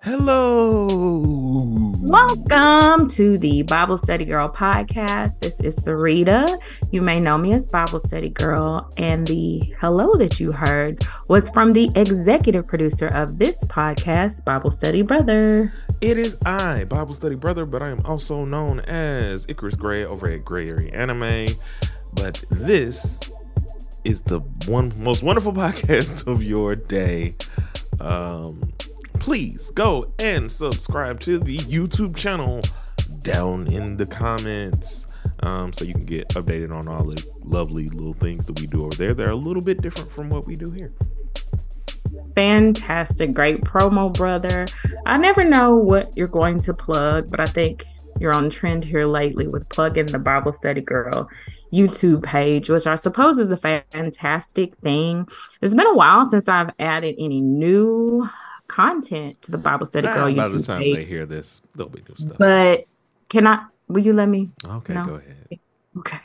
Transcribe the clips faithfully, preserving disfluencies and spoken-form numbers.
Hello. Welcome to the Bible Study Girl podcast. This is Sarita. You may know me as Bible Study Girl. And the hello that you heard was from the executive producer of this podcast, Bible Study Brother. It is I, Bible Study Brother, but I am also known as Icarus Gray over at Gray Area Anime. But this is the one most wonderful podcast of your day. Um... Please go and subscribe to the YouTube channel down in the comments um, so you can get updated on all the lovely little things that we do over there. They're a little bit different from what we do here. Fantastic. Great promo, brother. I never know what you're going to plug, but I think you're on trend here lately with plugging the Bible Study Girl YouTube page, which I suppose is a fantastic thing. It's been a while since I've added any new content to the Bible Study Girl nah, YouTube by the time page. They hear this, there'll be new stuff. But can I, will you let me? Okay, no? Go ahead. Okay.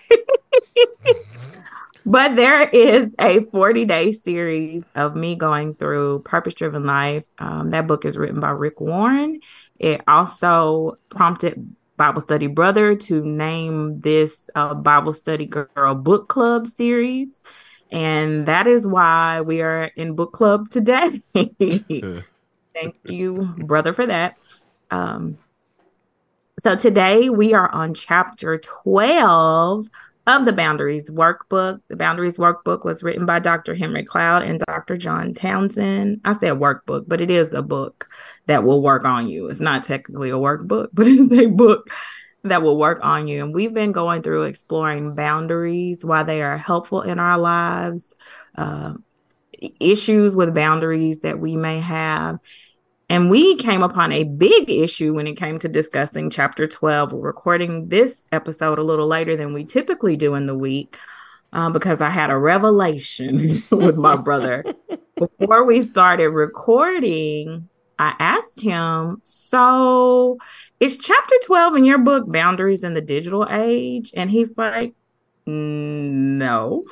But there is a forty-day series of me going through Purpose Driven Life. Um, that book is written by Rick Warren. It also prompted Bible Study Brother to name this uh, Bible Study Girl book club series. And that is why we are in book club today. Thank you, brother, for that. Um, so today we are on chapter twelve of the Boundaries Workbook. The Boundaries Workbook was written by Doctor Henry Cloud and Doctor John Townsend. I said workbook, but it is a book that will work on you. It's not technically a workbook, but it's a book that will work on you. And we've been going through exploring boundaries, why they are helpful in our lives, uh, issues with boundaries that we may have. And we came upon a big issue when it came to discussing chapter twelve. We're recording this episode a little later than we typically do in the week uh, because I had a revelation with my brother. Before we started recording, I asked him, so is chapter twelve in your book Boundaries in the Digital Age? And he's like, no.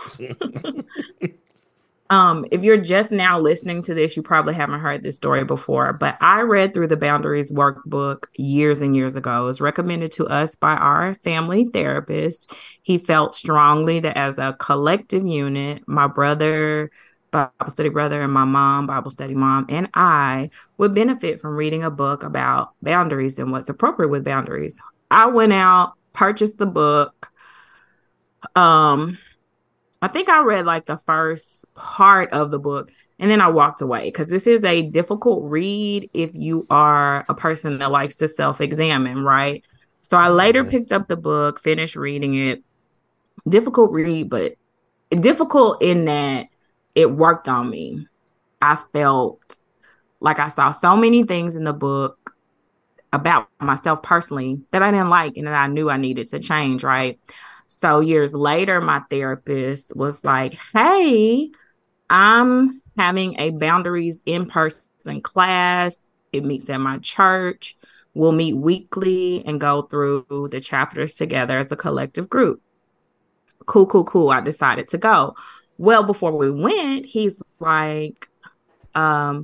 um, if you're just now listening to this, you probably haven't heard this story before, but I read through the Boundaries Workbook years and years ago. It was recommended to us by our family therapist. He felt strongly that as a collective unit, my brother, Bible Study Brother, and my mom, Bible Study Mom, and I would benefit from reading a book about boundaries and what's appropriate with boundaries. I went out, purchased the book. Um, I think I read like the first part of the book, and then I walked away because this is a difficult read if you are a person that likes to self-examine, right? So I later picked up the book, finished reading it. Difficult read, but difficult in that it worked on me. I felt like I saw so many things in the book about myself personally that I didn't like and that I knew I needed to change, right? So years later, my therapist was like, hey, I'm having a boundaries in-person class. It meets at my church. We'll meet weekly and go through the chapters together as a collective group. Cool, cool, cool. I decided to go. Well, before we went, he's like, um,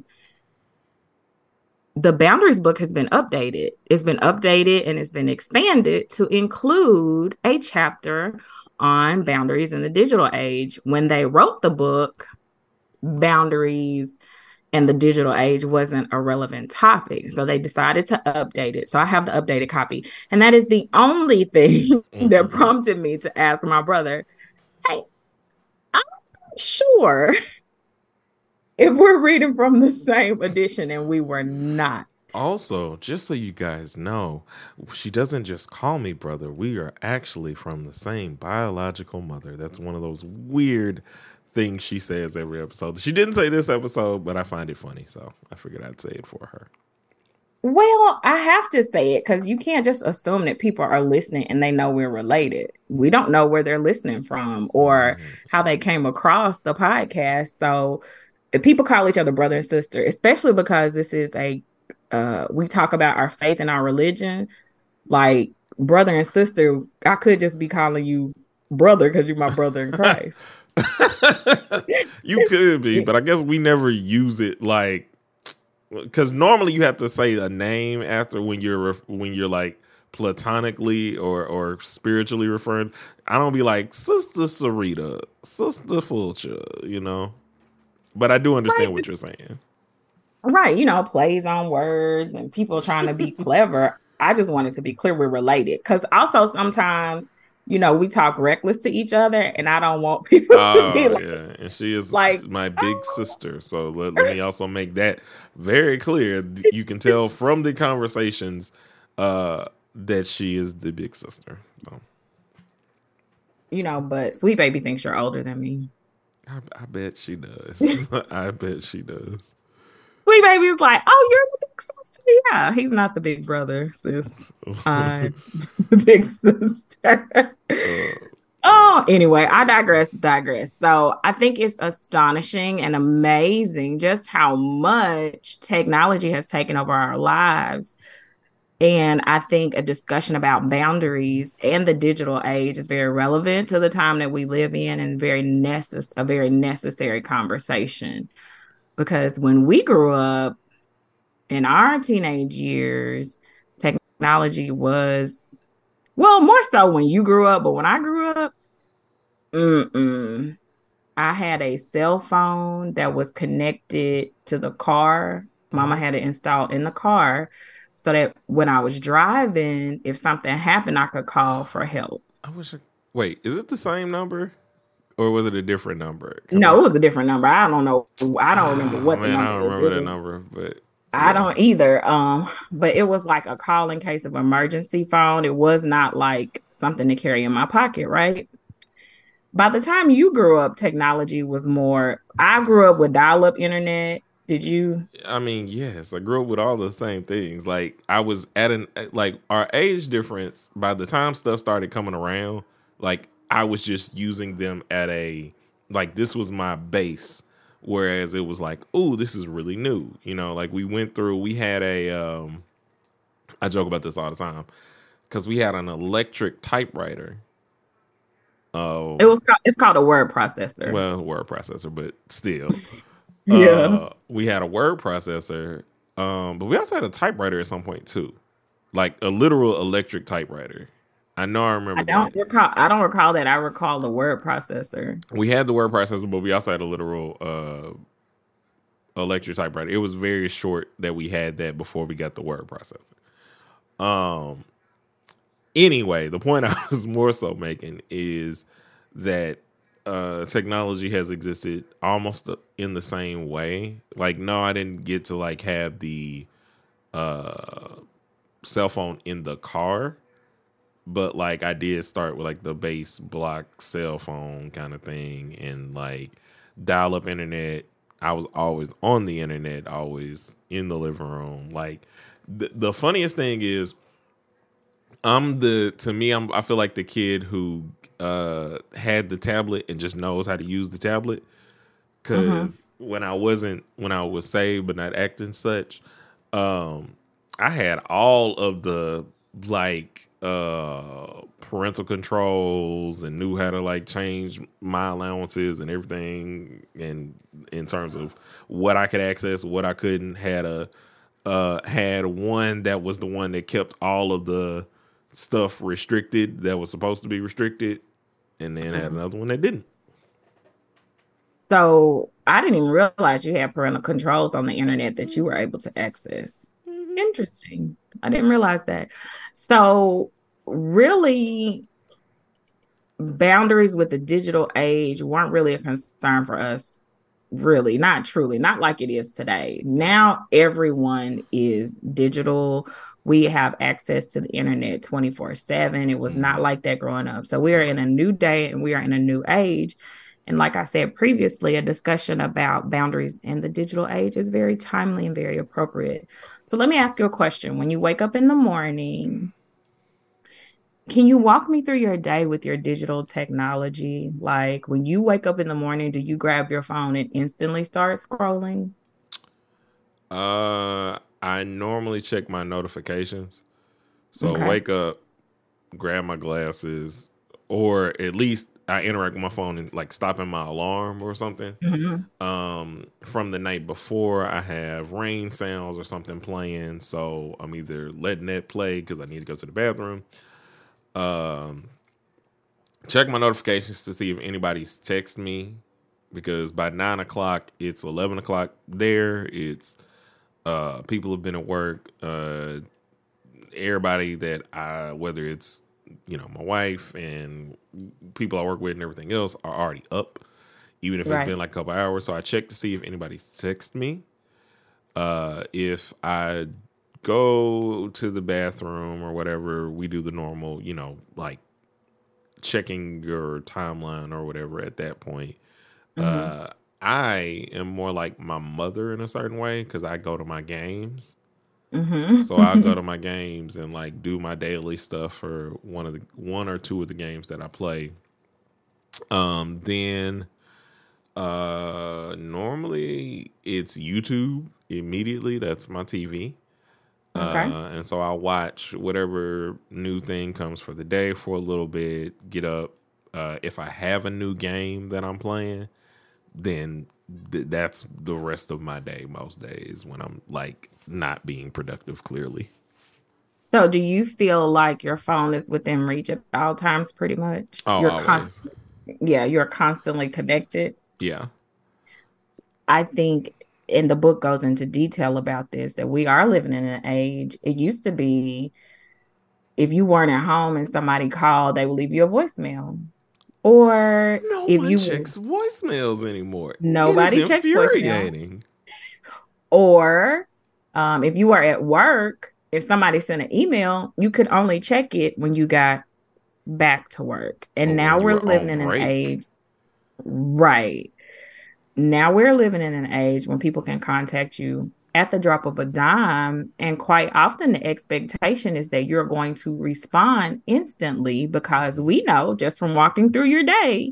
the Boundaries book has been updated. It's been updated and it's been expanded to include a chapter on boundaries in the digital age. When they wrote the book, boundaries and the digital age wasn't a relevant topic. So they decided to update it. So I have the updated copy. And that is the only thing that prompted me to ask my brother, hey, I'm not sure if we're reading from the same edition, and we were not. Also, just so you guys know, she doesn't just call me brother. We are actually from the same biological mother. That's one of those weird things she says every episode. She didn't say this episode, but I find it funny, so I figured I'd say it for her. Well, I have to say it because you can't just assume that people are listening and they know we're related. We don't know where they're listening from or mm. how they came across the podcast. So if people call each other brother and sister, especially because this is a, uh, we talk about our faith and our religion, like brother and sister, I could just be calling you brother because you're my brother in Christ. You could be, but I guess we never use it like because normally you have to say a name after when you're when you're like platonically or or spiritually referring. I don't be like Sister Sarita, Sister Fulcher, you know. But I do understand right. what you're saying. Right, you know, plays on words and people trying to be clever. I just wanted to be clear we're related. Because also sometimes, you know, we talk reckless to each other and I don't want people to be Oh like, yeah, and she is like my big oh. sister. So let, let me also make that very clear. You can tell from the conversations uh, that she is the big sister. So. You know, but Sweet Baby thinks you're older than me. I, I bet she does. I bet she does. Sweet Baby is like, oh, you're the big sister. Yeah, he's not the big brother, sis. I'm the big sister. uh, Oh, anyway, I digress, digress. So I think it's astonishing and amazing just how much technology has taken over our lives. And I think a discussion about boundaries and the digital age is very relevant to the time that we live in and very necess- a very necessary conversation. Because when we grew up in our teenage years, technology was, well, more so when you grew up, but when I grew up, mm-mm. I had a cell phone that was connected to the car. Mama uh-huh. had it installed in the car so that when I was driving, if something happened, I could call for help. I wish. I, wait, is it the same number, or was it a different number? No, I, it was a different number. I don't know. I don't remember oh what the man, I number don't was. remember It that was, number, but I yeah. don't either. Um, but it was like a call in case of emergency phone. It was not like something to carry in my pocket, right? By the time you grew up, technology was more. I grew up with dial-up internet. Did you? I mean, yes, I grew up with all the same things. Like I was at an like our age difference. By the time stuff started coming around, like I was just using them at a like this was my base. Whereas it was like, oh, this is really new. You know, like we went through. We had a. Um, I joke about this all the time because we had an electric typewriter. Oh, It was called, it's called a word processor. well, word processor, but still. Yeah. Uh, we had a word processor, um, but we also had a typewriter at some point too, like a literal electric typewriter. I know I remember I don't that. recall. I don't recall that. I recall the word processor. We had the word processor, but we also had a literal uh, electric typewriter. It was very short that we had that before we got the word processor. Um. Anyway, the point I was more so making is that uh, technology has existed almost in the same way. Like, no, I didn't get to like have the uh, cell phone in the car, but like I did start with like the base block cell phone kind of thing and like dial up internet. I was always on the internet, always in the living room. Like the, the funniest thing is I'm the to me I'm I feel like the kid who uh, had the tablet and just knows how to use the tablet. Because mm-hmm. when I wasn't when I was saved but not acting such, um, I had all of the like uh, parental controls and knew how to like change my allowances and everything, and in terms of what I could access, what I couldn't. Had a uh, had one that was the one that kept all of the stuff restricted that was supposed to be restricted, and then had another one that didn't. So I didn't even realize you had parental controls on the internet that you were able to access. Mm-hmm. Interesting. I didn't realize that. So really, boundaries with the digital age weren't really a concern for us. Really, not truly, not like it is today. Now everyone is digital. We have access to the internet twenty-four seven. It was mm-hmm. not like that growing up. So we are in a new day and we are in a new age. And like I said previously, a discussion about boundaries in the digital age is very timely and very appropriate. So let me ask you a question. When you wake up in the morning, can you walk me through your day with your digital technology? Like when you wake up in the morning, do you grab your phone and instantly start scrolling? Uh, I normally check my notifications. So okay. Wake up, grab my glasses, or at least I interact with my phone and like stopping my alarm or something. Mm-hmm. Um, from the night before, I have rain sounds or something playing, so I'm either letting that play because I need to go to the bathroom. Um, check my notifications to see if anybody's text me, because by nine o'clock it's eleven o'clock there. It's uh, people have been at work. Uh, everybody that I, whether it's you know my wife and people I work with and everything else, are already up, even if Right. it's been like a couple hours. So I check to see if anybody's texted me. Uh, if I go to the bathroom or whatever, we do the normal, you know, like checking your timeline or whatever at that point. Mm-hmm. Uh, I am more like my mother in a certain way because I go to my games. Mm-hmm. So I'll go to my games and like do my daily stuff for one of the one or two of the games that I play. Um, then uh, normally it's YouTube immediately. That's my T V. Okay. Uh, and so I'll watch whatever new thing comes for the day for a little bit, get up. Uh, if I have a new game that I'm playing, then th- that's the rest of my day most days when I'm like not being productive, clearly. So do you feel like your phone is within reach at all times pretty much? Oh, You're always. const- yeah, you're constantly connected. Yeah. I think, and the book goes into detail about this, that we are living in an age. It used to be if you weren't at home and somebody called, they would leave you a voicemail. Or No if one you checks voicemails anymore. nobody It is checks voicemail. infuriating. Or um, if you were at work, if somebody sent an email, you could only check it when you got back to work. And Or now when you we're were living on in an break. age, right? Now we're living in an age when people can contact you at the drop of a dime. And quite often the expectation is that you're going to respond instantly, because we know just from walking through your day,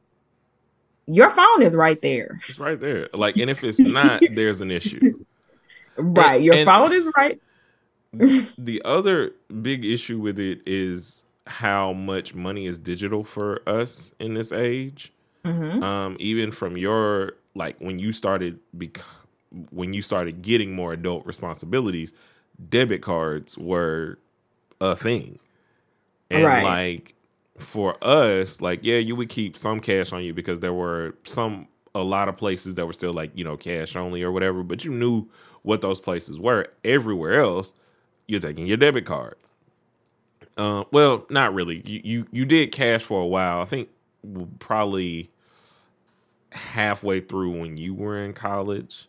your phone is right there. It's right there. Like, and if it's not, there's an issue. Right. And- your and- phone is right. The other big issue with it is how much money is digital for us in this age. Mhm. Um, even from your like when you started bec- when you started getting more adult responsibilities, debit cards were a thing, and Right. like for us, like yeah, you would keep some cash on you because there were some a lot of places that were still like you know cash only or whatever, but you knew what those places were. Everywhere else, you're taking your debit card. Uh, well, not really. You, you you did cash for a while. I think probably halfway through when you were in college.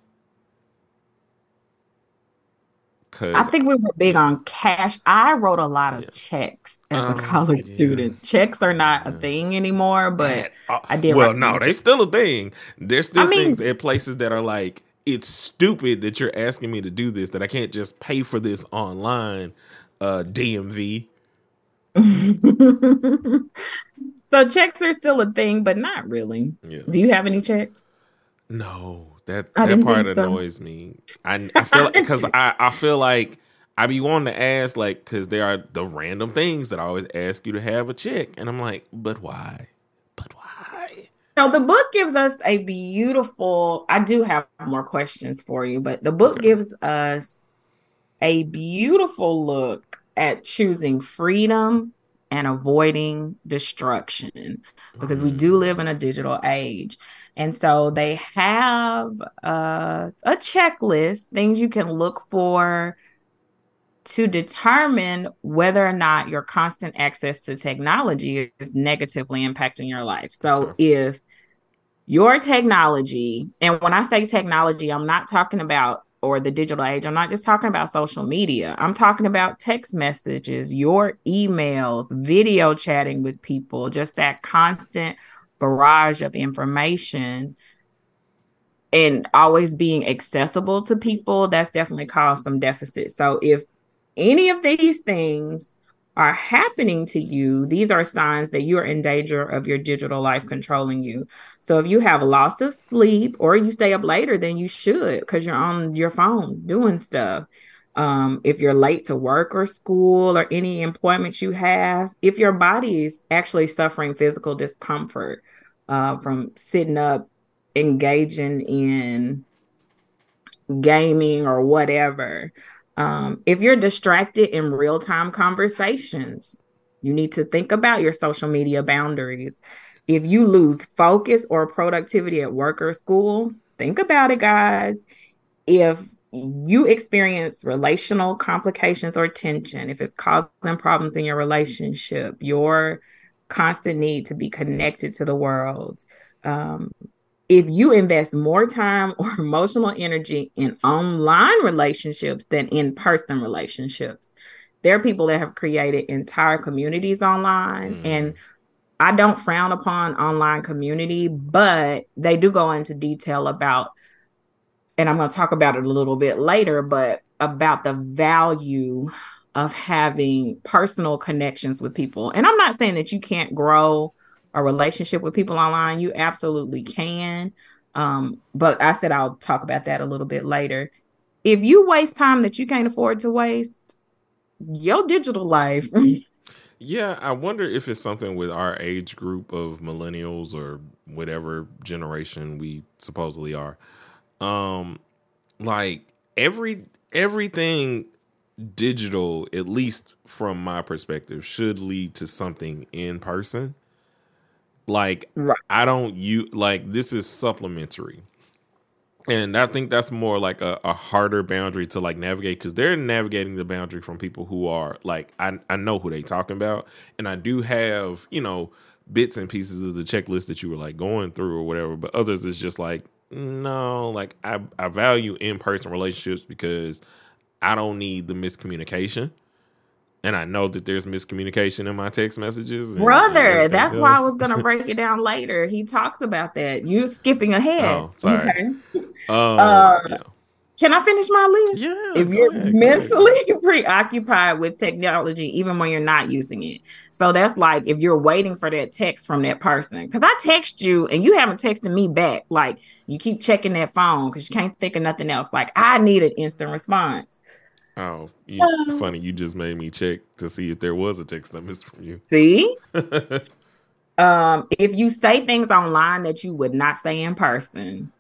Cause I think we were big on cash. I wrote a lot of Yeah. checks as Um, a college yeah. student. Checks are not a Yeah. thing anymore, but Uh, I did Well, write no, some they checks. still a thing. There's still I mean- things at places that are like, it's stupid that you're asking me to do this, that I can't just pay for this online, uh, D M V. So checks are still a thing, but not really. Yeah. Do you have any checks? No, that I that didn't part think so. annoys me. I I feel because I I feel like I be wanting to ask like because there are the random things that I always ask you to have a check, and I'm like, but why? But why? So the book gives us a beautiful, I do have more questions for you, but the book Okay. gives us a beautiful look at choosing freedom and avoiding destruction, because we do live in a digital age. And so they have uh, a checklist, things you can look for to determine whether or not your constant access to technology is negatively impacting your life. So Okay. if your technology, and when I say technology, I'm not talking about, or the digital age, I'm not just talking about social media. I'm talking about text messages, your emails, video chatting with people, just that constant barrage of information and always being accessible to people, that's definitely caused some deficit. So if any of these things are happening to you, these are signs that you're in danger of your digital life controlling you. So if you have loss of sleep, or you stay up later than you should because you're on your phone doing stuff, Um, if you're late to work or school or any employments you have, if your body is actually suffering physical discomfort uh, from sitting up, engaging in gaming or whatever, um, if you're distracted in real time conversations, you need to think about your social media boundaries. If you lose focus or productivity at work or school, think about it, guys. If you experience relational complications or tension, if it's causing problems in your relationship, your constant need to be connected to the world, um, if you invest more time or emotional energy in online relationships than in person relationships, there are people that have created entire communities online. Mm. And I don't frown upon online community, but they do go into detail about, and I'm going to talk about it a little bit later, but about the value of having personal connections with people. And I'm not saying that you can't grow a relationship with people online. You absolutely can. Um, but I said I'll talk about that a little bit later. If you waste time that you can't afford to waste, your digital life. Yeah, I wonder if it's something with our age group of millennials or whatever generation we supposedly are. Um, like every everything digital, at least from my perspective, should lead to something in person. Like, right. I don't use, like, this is supplementary. And I think that's more like a, a harder boundary to like navigate, because they're navigating the boundary from people who are like, I, I know who they talking about. And I do have, you know, bits and pieces of the checklist that you were like going through or whatever. But others is just like, no, like I, I value in-person relationships because I don't need the miscommunication. And I know that there's miscommunication in my text messages. And, Brother, and that's else. Why I was going to break it down later. He talks about that. You're skipping ahead. Oh, sorry. Okay. Um, uh, yeah. Can I finish my list? Yeah. If you're ahead, mentally preoccupied with technology, even when you're not using it. So that's like if you're waiting for that text from that person. Because I text you and you haven't texted me back. Like you keep checking that phone because you can't think of nothing else. Like I need an instant response. Oh, you, um, funny. You just made me check to see if there was a text I missed from you. See? um, if you say things online that you would not say in person.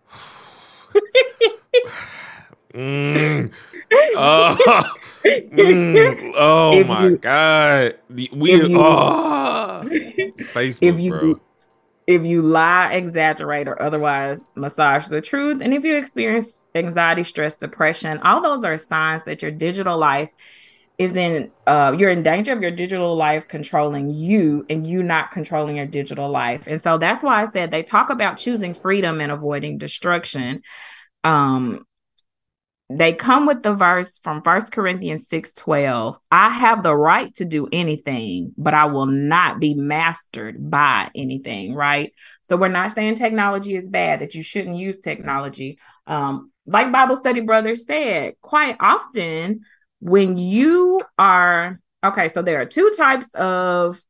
mm. Oh, mm. oh my you, God. We, you, oh. Facebook, if you, bro. If you lie, exaggerate, or otherwise massage the truth, and if you experience anxiety, stress, depression, all those are signs that your digital life is in, uh, you're in danger of your digital life controlling you and you not controlling your digital life. And so that's why I said they talk about choosing freedom and avoiding destruction. Um, They come with the verse from First Corinthians six twelve. I have the right to do anything, but I will not be mastered by anything, right? So we're not saying technology is bad, that you shouldn't use technology. Um, like Bible Study Brothers said, quite often when you are, okay, so there are two types of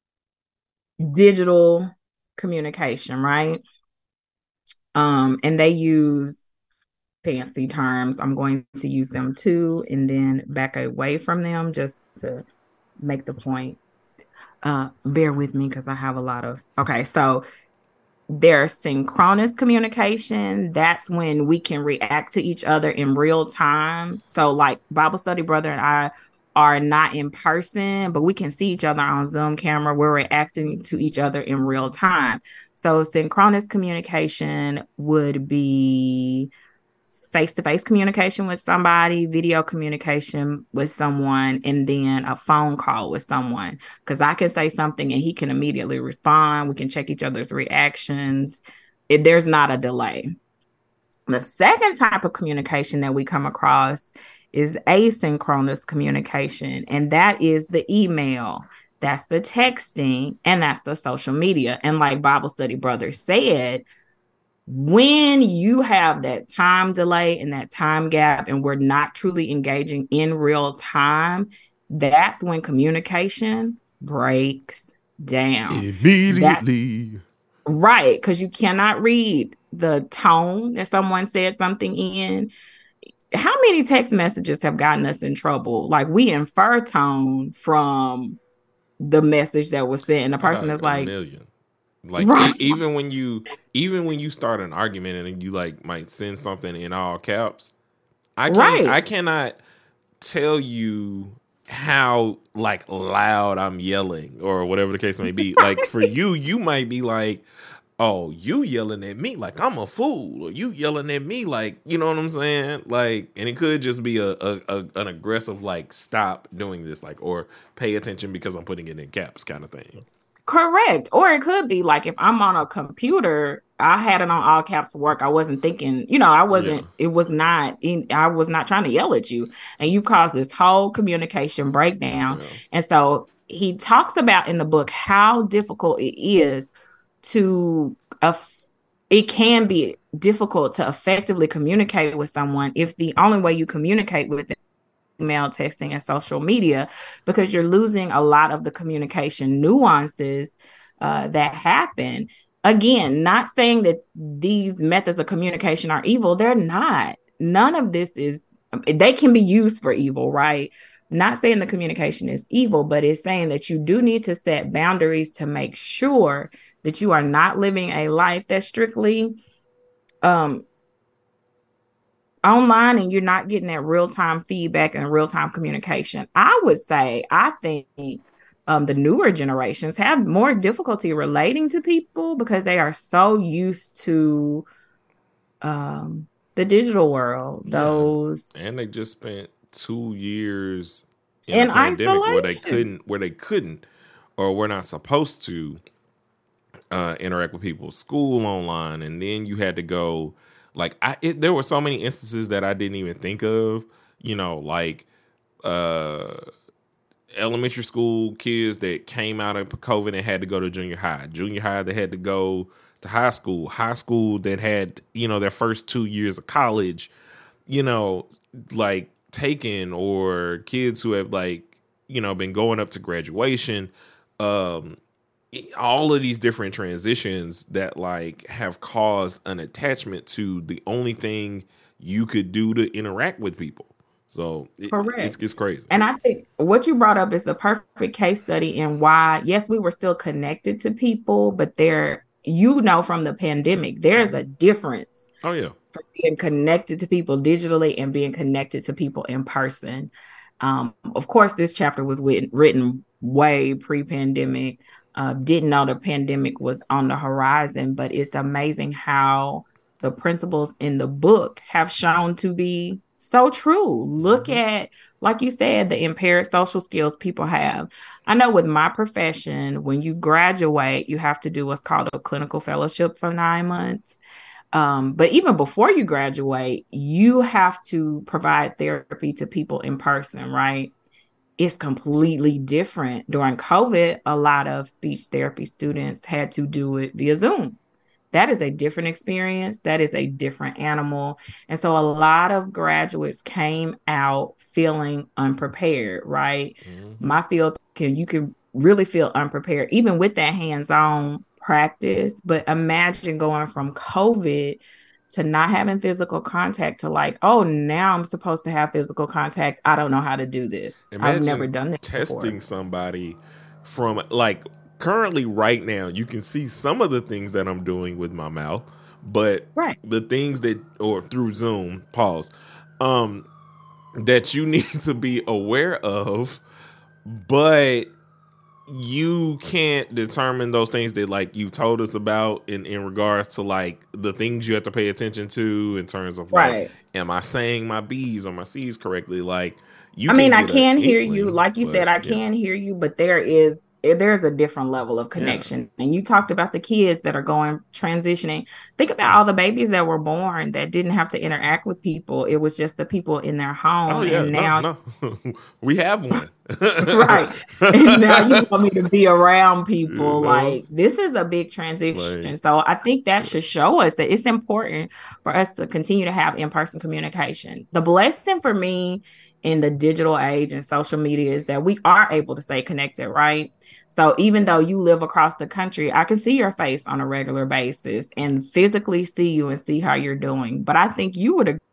digital communication, right? Um, and they use fancy terms. I'm going to use them too and then back away from them just to make the point. Uh, bear with me because I have a lot of, okay, so there's synchronous communication. That's when we can react to each other in real time. So like Bible Study Brother and I are not in person, but we can see each other on Zoom camera. We're reacting to each other in real time. So synchronous communication would be face-to-face communication with somebody, video communication with someone, and then a phone call with someone. Because I can say something and he can immediately respond. We can check each other's reactions. It, there's not a delay. The second type of communication that we come across is asynchronous communication, and that is the email. That's the texting, and that's the social media. And like Bible Study Brothers said, when you have that time delay and that time gap and we're not truly engaging in real time, that's when communication breaks down. Immediately. That's, right, because you cannot read the tone that someone said something in. how many text messages have gotten us in trouble? Like we infer tone from the message that was sent, and the Oh, person like is a like, million. Like right, e- even when you even when you start an argument and you like might send something in all caps, I can't right, I cannot tell you how like loud I'm yelling or whatever the case may be. Like for you, you might be like, oh, you yelling at me like I'm a fool, or you yelling at me like, you know what I'm saying? Like, and it could just be a, a, a an aggressive like stop doing this, like, or pay attention because I'm putting it in caps kind of thing. correct. Or it could be like if I'm on a computer, I had it on all caps work. I wasn't thinking, you know, I Yeah. wasn't, it was not, in, I was not trying to yell at you. And you caused this whole communication breakdown. Yeah. And so he talks about in the book how difficult it is to, uh, it can be difficult to effectively communicate with someone if the only way you communicate with them email, texting, and social media, because you're losing a lot of the communication nuances uh, that happen. Again, not saying that these methods of communication are evil. They're not. None of this is, they can be used for evil, right? Not saying the communication is evil, but it's saying that you do need to set boundaries to make sure that you are not living a life that's strictly um, online and you're not getting that real-time feedback and real-time communication. I would say, I think um, the newer generations have more difficulty relating to people because they are so used to um, the digital world. Yeah. Those And they just spent two years in a in pandemic where they isolation. couldn't, where they couldn't, or were not supposed to uh, interact with people. School online, and then you had to go. Like I, it, there were so many instances that I didn't even think of. You know, like uh, elementary school kids that came out of COVID and had to go to junior high. Junior high that had to go to high school. High school that had, you know, their first two years of college. You know, like taken, or kids who have like, you know, been going up to graduation. Um, all of these different transitions that like have caused an attachment to the only thing you could do to interact with people. So it, it's, Correct. it's crazy. And I think what you brought up is the perfect case study in why, yes, we were still connected to people, but there, you know, from the pandemic, there's a difference Oh yeah. for being connected to people digitally and being connected to people in person. Um, of course, this chapter was written, written way pre-pandemic. Uh, didn't know the pandemic was on the horizon, but it's amazing how the principles in the book have shown to be so true. Look Mhm. at, like you said, the impaired social skills people have. I know with my profession, when you graduate, you have to do what's called a clinical fellowship for nine months. Um, but even before you graduate, you have to provide therapy to people in person, right? It's completely different. During COVID, a lot of speech therapy students had to do it via Zoom. That is a different experience. That is a different animal. And so a lot of graduates came out feeling unprepared, right? Mhm. My field can, you can really feel unprepared, even with that hands-on practice. But imagine going from COVID to not having physical contact to like, oh, now I'm supposed to have physical contact. I don't know how to do this. I've never Imagine done this testing before. somebody from like currently right now. You can see some of the things that I'm doing with my mouth, but Right. the things that, or through Zoom, pause, um, that you need to be aware of, but you can't determine those things that like you told us about in, in regards to like the things you have to pay attention to in terms of like, Right. am I saying my B's or my C's correctly? Like you I can mean, I get an can hear you. inkling, Like you but said, I yeah, can hear you, but there is eh, there's a different level of yeah. connection. And you talked about the kids that are going transitioning. Think about all the babies that were born that didn't have to interact with people. It was just the people in their Oh home. yeah, And no, now, no, we have one. right. And now you want me to be around You people. know, Like this is a big like transition. So I think that should show us that it's important for us to continue to have in-person communication. The blessing for me in the digital age and social media is that we are able to stay connected, right? So even though you live across the country, I can see your face on a regular basis and physically see you and see how you're doing. But I think you would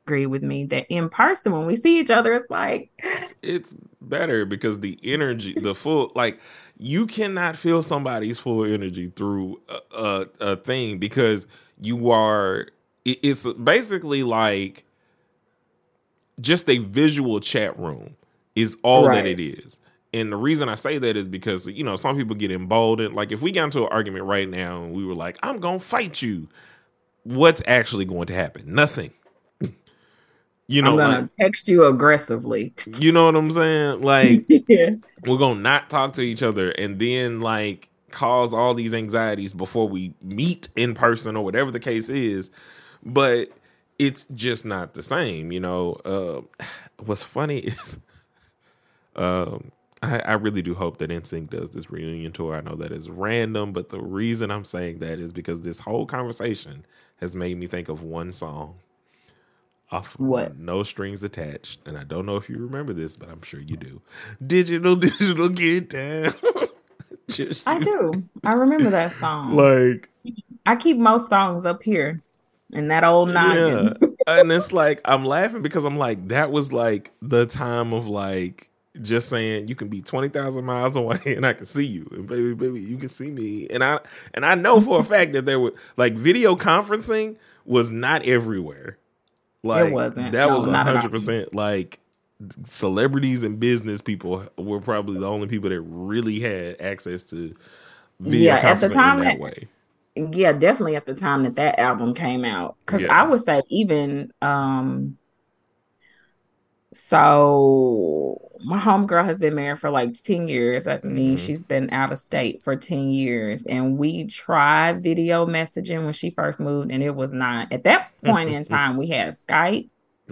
agree with me that in person, when we see each other, it's like it's better because the energy, the full, like you cannot feel somebody's full energy through a, a, a thing because you are. It, it's basically like just a visual chat room is all right. that it is. And the reason I say that is because, you know, some people get emboldened. Like if we got into an argument right now and we were like, I'm going to fight you. What's actually going to happen? Nothing. You know, I'm gonna like, text you aggressively. You know what I'm saying? Like, yeah. We're gonna not talk to each other and then like cause all these anxieties before we meet in person or whatever the case is. But it's just not the same, you know. Uh, what's funny is, um, I, I really do hope that N Sync does this reunion tour. I know that is random, but the reason I'm saying that is because this whole conversation has made me think of one song. Off what? No Strings Attached. And I don't know if you remember this, but I'm sure you do. Digital, digital, get down. I do. I remember that song. Like, I keep most songs up here in that old noggin. Yeah. And it's like, I'm laughing because I'm like, that was like the time of like, just saying you can be twenty thousand miles away and I can see you. And baby, baby, you can see me. And I, and I know for a fact that there were like video conferencing was not everywhere. Like, it wasn't. That no, was one hundred percent like celebrities and business people were probably the only people that really had access to video yeah, conferencing at the time in that that, way. Yeah, definitely at the time that that album came out. Because yeah. I would say even, um, so my homegirl has been married for like ten years. I mean, mm-hmm. she's been out of state for ten years. And we tried video messaging when she first moved, and it was not. At that point in time, we had Skype.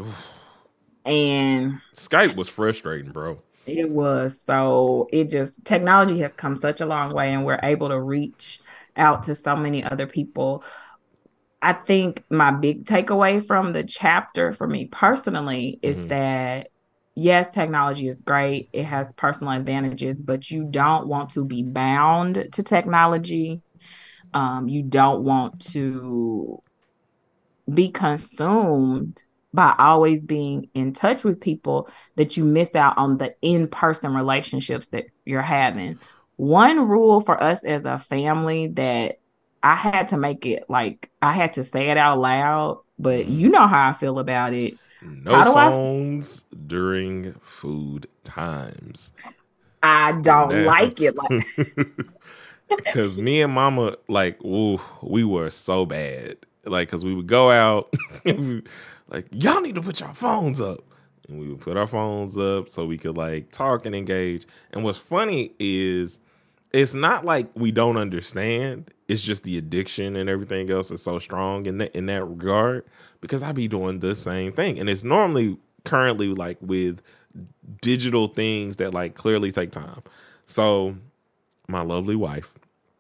And Skype was frustrating, bro. It was. So it just, technology has come such a long way, and we're able to reach out to so many other people. I think my big takeaway from the chapter for me personally is mm-hmm. that yes, technology is great. It has personal advantages, but you don't want to be bound to technology. Um, you don't want to be consumed by always being in touch with people that you miss out on the in-person relationships that you're having. One rule for us as a family that I had to make it, like, I had to say it out loud, but you know how I feel about it. No phones I... during food times. I don't like it. Like, because me and Mama, like, ooh, we were so bad. Like, because we would go out, like, y'all need to put your phones up. And we would put our phones up so we could, like, talk and engage. And what's funny is, it's not like we don't understand. It's just the addiction and everything else is so strong in that in that regard. Because I be doing the same thing, and it's normally currently like with digital things that like clearly take time. So my lovely wife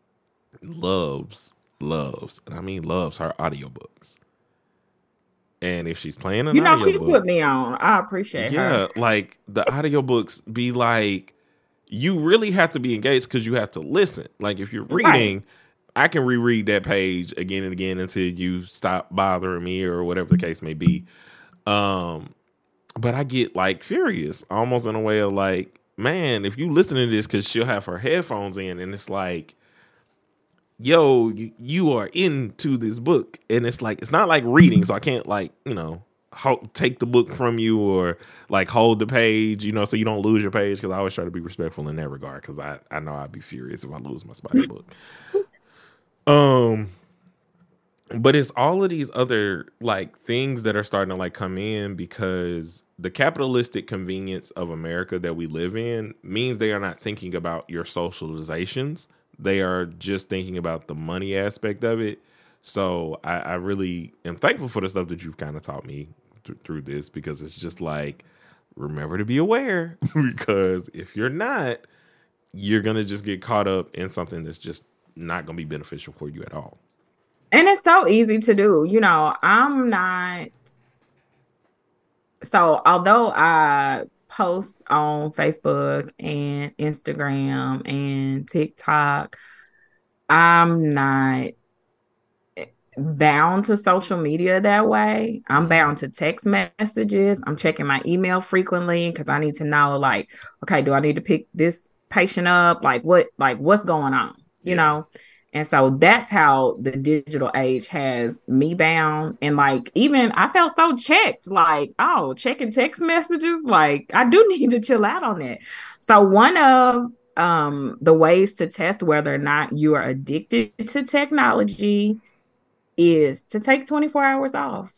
loves loves, and I mean loves her audiobooks. And if she's playing an you know, audiobook, she put me on. I appreciate yeah, her. Yeah, like the audiobooks be like. You really have to be engaged because you have to listen. Like if you're reading, right. I can reread that page again and again until you stop bothering me or whatever the case may be. Um, but I get like furious, almost in a way of like, man, if you listen to this, because she'll have her headphones in and it's like, yo, you, you are into this book. And it's like, it's not like reading. So I can't like, you know, Ho- take the book from you or like hold the page, you know, so you don't lose your page. Because I always try to be respectful in that regard. Because I, I know I'd be furious if I lose my spotty book. Um, but it's all of these other like things that are starting to like come in because the capitalistic convenience of America that we live in means they are not thinking about your socializations. They are just thinking about the money aspect of it. So I, I really am thankful for the stuff that you've kind of taught me th- through this, because it's just like, remember to be aware, because if you're not, you're going to just get caught up in something that's just not going to be beneficial for you at all. And it's so easy to do. You know, I'm not. So although I post on Facebook and Instagram and TikTok, I'm not bound to social media that way. I'm Mm-hmm. bound to text messages. I'm checking my email frequently because I need to know, like, okay, do I need to pick this patient up? Like, what, like, what's going on? You Yeah. know? And so that's how the digital age has me bound. And like, even I felt so checked, like, oh, checking text messages. Like, I do need to chill out on that. So, one of um, the ways to test whether or not you are addicted to technology is to take twenty-four hours off,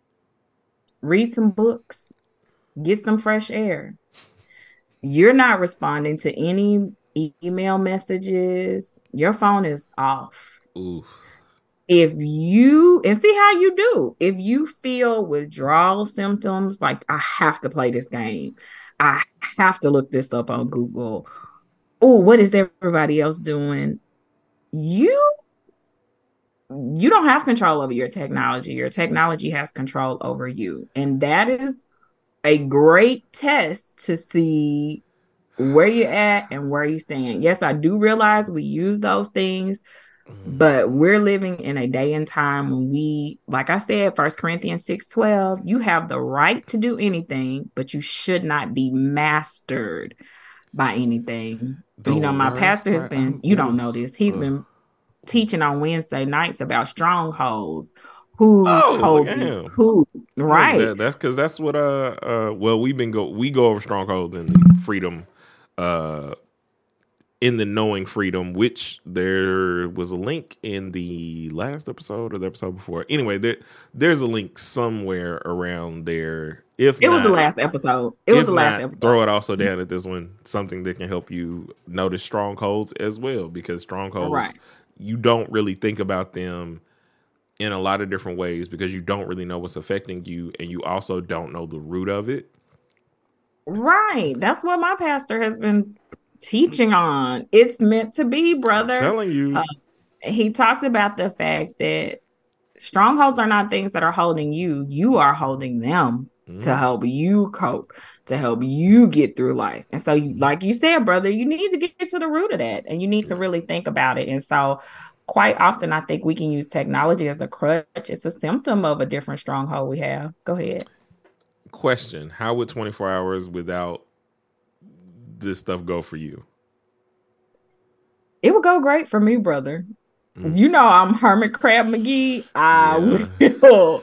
read some books, get some fresh air. You're not responding to any e- email messages. Your phone is off. Oof. If you, and see how you do, if you feel withdrawal symptoms, like I have to play this game, I have to look this up on Google. Oh, what is everybody else doing? You you don't have control over your technology. Your technology has control over you. And that is a great test to see where you're at and where you stand. Yes, I do realize we use those things, but we're living in a day and time when we, like I said, First Corinthians six twelve, you have the right to do anything, but you should not be mastered by anything. The you know, my worst pastor has part, been, I'm, you ooh, don't know this, he's ugh. been teaching on Wednesday nights about strongholds. Who's Oh, look at holding him. who? Look, Right. that, that's because that's what uh uh well we've been go we go over strongholds and the freedom uh in the knowing freedom, which there was a link in the last episode or the episode before. Anyway, there there's a link somewhere around there. If It not, was the last episode. It was if the last not, episode. throw it also down at this one. Something that can help you notice strongholds as well, because strongholds, Right. you don't really think about them in a lot of different ways because you don't really know what's affecting you, and you also don't know the root of it. Right. That's what my pastor has been teaching on. It's meant to be, brother. I'm telling you. Uh, he talked about the fact that strongholds are not things that are holding you. You are holding them mm-hmm. to help you cope, to help you get through life. And so, you, like you said, brother, you need to get to the root of that, and you need to really think about it. And so, quite often, I think we can use technology as a crutch. It's a symptom of a different stronghold we have. Go ahead. Question: how would twenty-four hours without this stuff go for you? It would go great for me, brother. Mm. You know I'm Hermit Crab McGee. I yeah. will.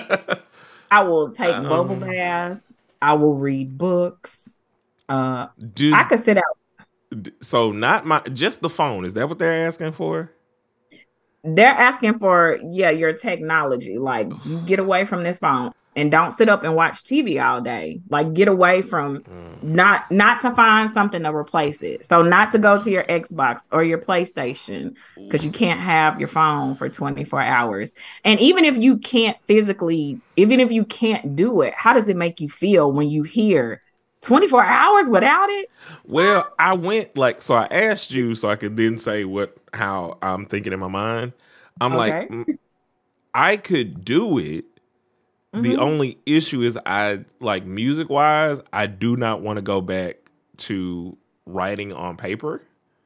I will take um, bubble baths. I will read books. Uh, do, I could sit out. So not my just the phone. Is that what they're asking for? They're asking for yeah your technology. Like you get away from this phone. And don't sit up and watch T V all day. Like get away from mm. not not to find something to replace it. So not to go to your Xbox or your PlayStation because you can't have your phone for twenty-four hours. And even if you can't physically, even if you can't do it, how does it make you feel when you hear twenty-four hours without it? Well, I went like so I asked you so I could then say what how I'm thinking in my mind. I'm okay. like I could do it. Mm-hmm. The only issue is I like music wise, I do not want to go back to writing on paper.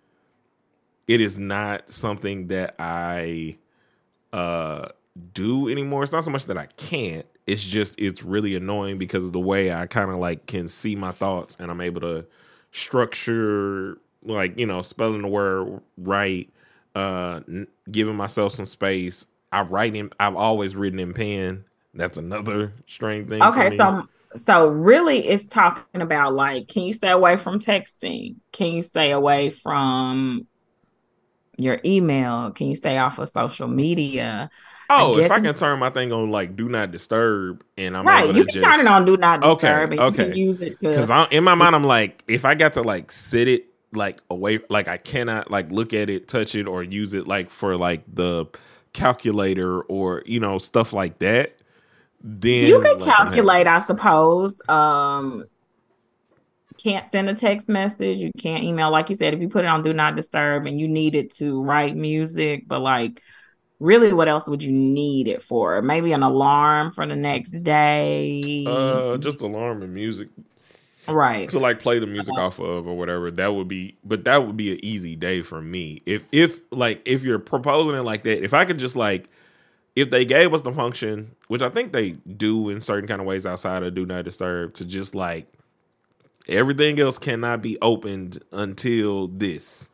It is not something that I uh, do anymore. It's not so much that I can't. It's just it's really annoying because of the way I kind of like can see my thoughts and I'm able to structure like, you know, spelling the word right, uh, n- giving myself some space. I write in, I've always written in pen. That's another strange thing. Okay, so so really it's talking about like, can you stay away from texting? Can you stay away from your email? Can you stay off of social media? Oh, I if I can turn my thing on like do not disturb and I'm right, able to you can just turn it on do not disturb okay, and okay. you can use it to because in my mind I'm like if I got to like sit it like away like I cannot like look at it, touch it, or use it like for like the calculator or you know stuff like that. Then you can like, calculate, I suppose. Um, can't send a text message. You can't email. Like you said, if you put it on do not disturb and you need it to write music, but like really what else would you need it for? Maybe an alarm for the next day. Uh, just alarm and music. Right. To like play the music uh, off of or whatever. That would be, but that would be an easy day for me. If, if like, if you're proposing it like that, if I could just like, if they gave us the function, which I think they do in certain kind of ways outside of Do Not Disturb, to just like everything else cannot be opened until this,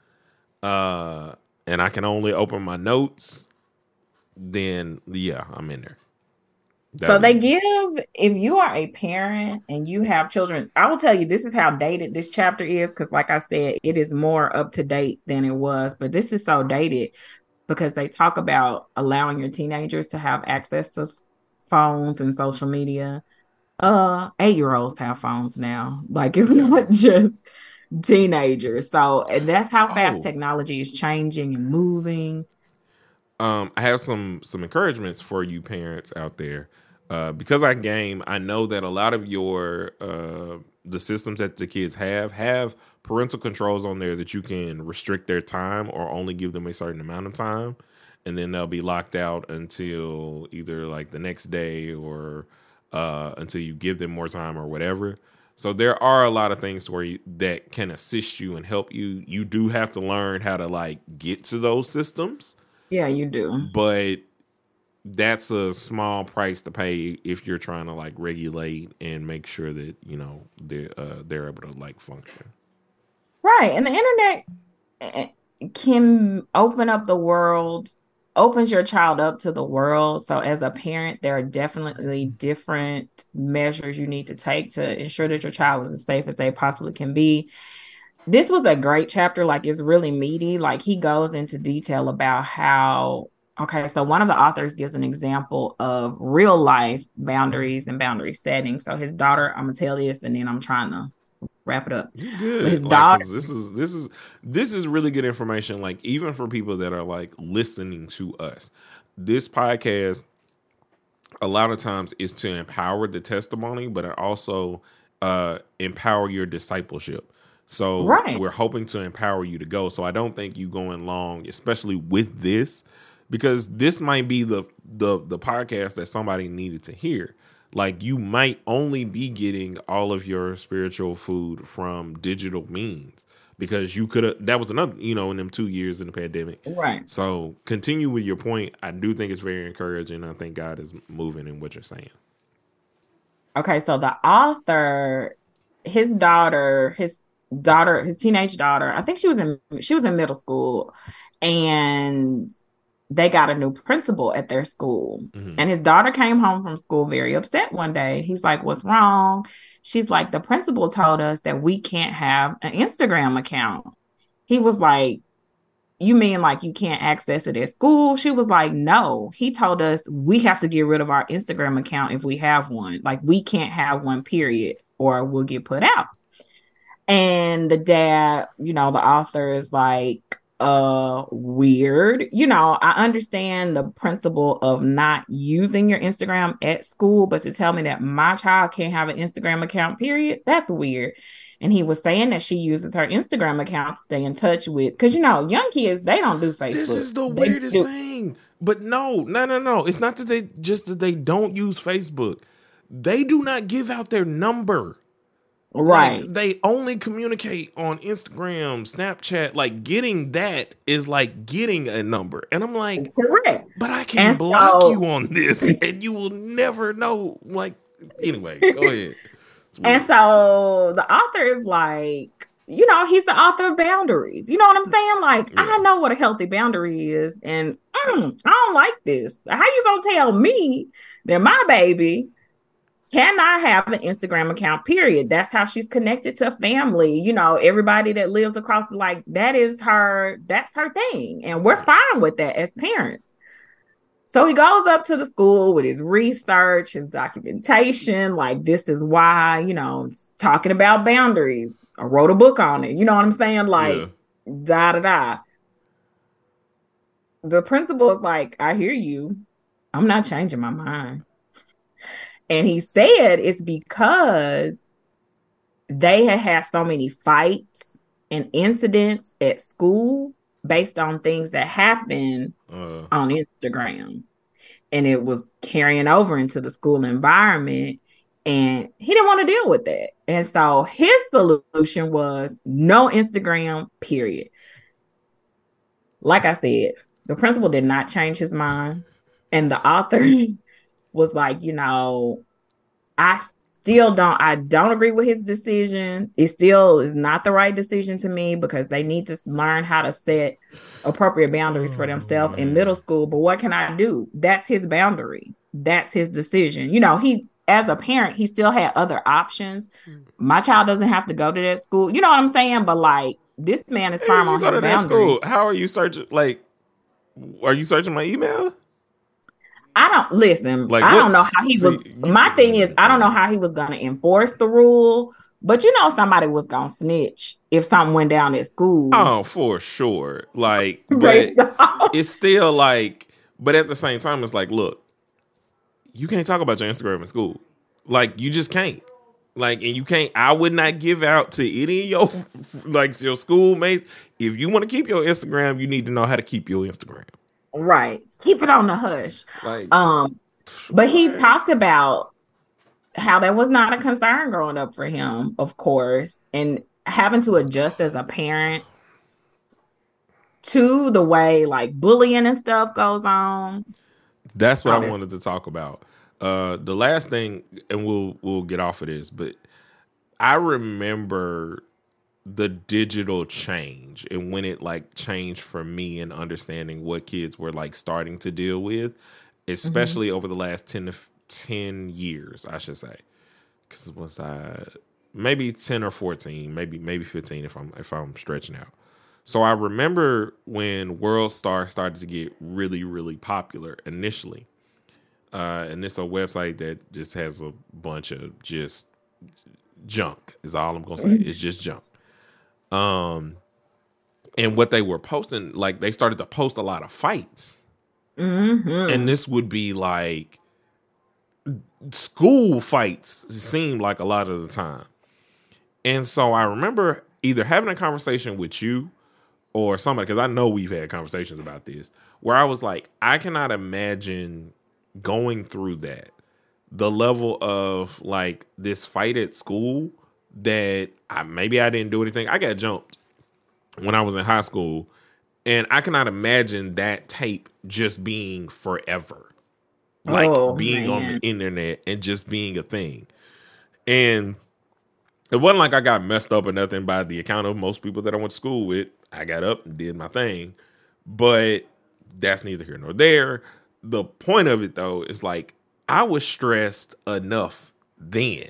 uh, and I can only open my notes, then yeah, I'm in there. That'd so they be- give, if you are a parent and you have children, I will tell you this is how dated this chapter is, because like I said, it is more up to date than it was, but this is so dated because they talk about allowing your teenagers to have access to phones and social media. Uh, eight-year-olds have phones now. Like, it's not just teenagers. So, and that's how fast oh. technology is changing and moving. Um, I have some some encouragements for you parents out there. Uh, because I game, I know that a lot of your uh, the systems that the kids have have parental controls on there that you can restrict their time or only give them a certain amount of time, and then they'll be locked out until either like the next day or uh, until you give them more time or whatever. So there are a lot of things where you, that can assist you and help you. You do have to learn how to like get to those systems. Yeah, you do. But that's a small price to pay if you're trying to like regulate and make sure that, you know, they're, uh, they're able to like function. Right. And the internet can open up the world, opens your child up to the world. So as a parent, there are definitely different measures you need to take to ensure that your child is as safe as they possibly can be. This was a great chapter. Like, it's really meaty. Like, he goes into detail about how, okay, so one of the authors gives an example of real life boundaries and boundary setting. So his daughter, I'm gonna tell this and then I'm trying to wrap it up. You're good. His like, daughter, this is this is this is really good information. Like, even for people that are like listening to us, this podcast a lot of times is to empower the testimony, but it also uh, empower your discipleship. So right. We're hoping to empower you to go. So I don't think you going long, especially with this, because this might be the, the the podcast that somebody needed to hear. Like, you might only be getting all of your spiritual food from digital means, because you could have, that was another, you know, in them two years in the pandemic. Right. So continue with your point. I do think it's very encouraging. I think God is moving in what you're saying. Okay. So the author, his daughter, his daughter, his teenage daughter, I think she was in, she was in middle school, and they got a new principal at their school. Mm-hmm. And his daughter came home from school very upset one day. He's like, what's wrong? She's like, the principal told us that we can't have an Instagram account. He was like, you mean like you can't access it at school? She was like, no, he told us we have to get rid of our Instagram account if we have one. Like, we can't have one, period, or we'll get put out. And the dad, you know, the author is like, uh, weird. You know, I understand the principle of not using your Instagram at school, but to tell me that my child can't have an Instagram account, period, that's weird. And he was saying that she uses her Instagram account to stay in touch with, because, you know, young kids, they don't do Facebook. This is the they weirdest do- thing. But no, no, no, no. It's not that they just that they don't use Facebook. They do not give out their number. Right. Like, they only communicate on Instagram, Snapchat. Like, getting that is like getting a number. And I'm like, correct. But I can and block so, you on this and you will never know. Like, anyway, go ahead. And so the author is like, you know, he's the author of Boundaries. You know what I'm saying? Like, yeah. I know what a healthy boundary is. And mm, I don't like this. How you going to tell me that my baby cannot have an Instagram account, period? That's how she's connected to family. You know, everybody that lives across, like, that is her, that's her thing. And we're fine with that as parents. So he goes up to the school with his research, his documentation, like, this is why, you know, talking about boundaries. I wrote a book on it. You know what I'm saying? Like, yeah. da, da, da. The principal is like, I hear you. I'm not changing my mind. And he said it's because they had had so many fights and incidents at school based on things that happened uh. on Instagram. And it was carrying over into the school environment. And he didn't want to deal with that. And so his solution was no Instagram, period. Like I said, the principal did not change his mind. And the author was like, you know, I still don't I don't agree with his decision. It still is not the right decision to me because they need to learn how to set appropriate boundaries for Oh themselves in man. middle school. But what can I do? That's his boundary. That's his decision. You know, he as a parent, he still had other options. My child doesn't have to go to that school. You know what I'm saying? But like this man is Even firm if you on go his to that boundaries. school, how are you searching? Like, are you searching my email? I don't listen. Like I what? don't know how he was. See, you, My thing is, mm, I don't know mm. how he was going to enforce the rule, but you know, somebody was going to snitch if something went down at school. Oh, for sure. Like, but Based off. it's still like, but at the same time, it's like, look, you can't talk about your Instagram in school. Like, you just can't. Like, and you can't. I would not give out to any of your like your schoolmates. If you want to keep your Instagram, you need to know how to keep your Instagram. Right. Keep it on the hush. Like, Um, but he what? talked about how that was not a concern growing up for him, of course, and having to adjust as a parent to the way like bullying and stuff goes on. That's what I All this. wanted to talk about. Uh, the last thing, and we'll we'll get off of this, but I remember the digital change and when it like changed for me and understanding what kids were like starting to deal with, especially mm-hmm. over the last ten to ten years, I should say. Because was I maybe ten or fourteen, maybe maybe fifteen if I'm if I'm stretching out. So I remember when World Star started to get really, really popular initially. Uh, and it's a website that just has a bunch of just junk is all I'm going to say. It's just junk. Um, and what they were posting, like they started to post a lot of fights. Mm-hmm. And this would be like school fights, it seemed like a lot of the time. And so I remember either having a conversation with you or somebody, because I know we've had conversations about this, where I was like, I cannot imagine going through that. The level of like this fight at school that I, maybe I didn't do anything. I got jumped when I was in high school, and I cannot imagine that tape just being forever. Like oh, being man. on the internet and just being a thing. And it wasn't like I got messed up or nothing by the account of most people that I went to school with. I got up and did my thing. But that's neither here nor there. The point of it, though, is like I was stressed enough then.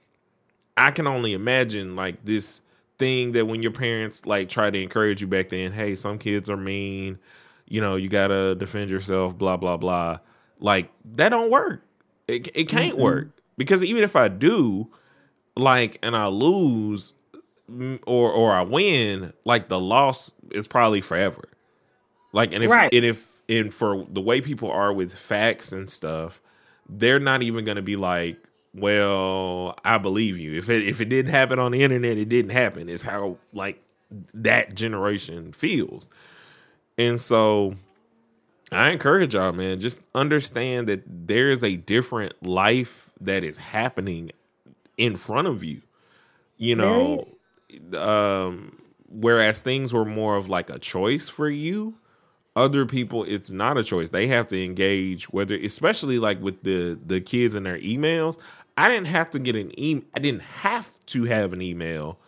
I can only imagine like this thing that when your parents like try to encourage you back then, hey, some kids are mean, you know, you got to defend yourself, blah, blah, blah. Like that don't work. It, it can't mm-hmm. work because even if I do, like, and I lose or or I win, like the loss is probably forever. Like, and if right. and if and for the way people are with facts and stuff, they're not even going to be like, well, I believe you. If it if it didn't happen on the internet, it didn't happen. It's how like that generation feels. And so I encourage y'all, man, just understand that there is a different life that is happening in front of you, you know, um, whereas things were more of like a choice for you. Other people, it's not a choice. They have to engage, whether, especially like with the, the kids and their emails. I didn't have to get an email. I didn't have to have an email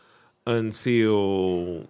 until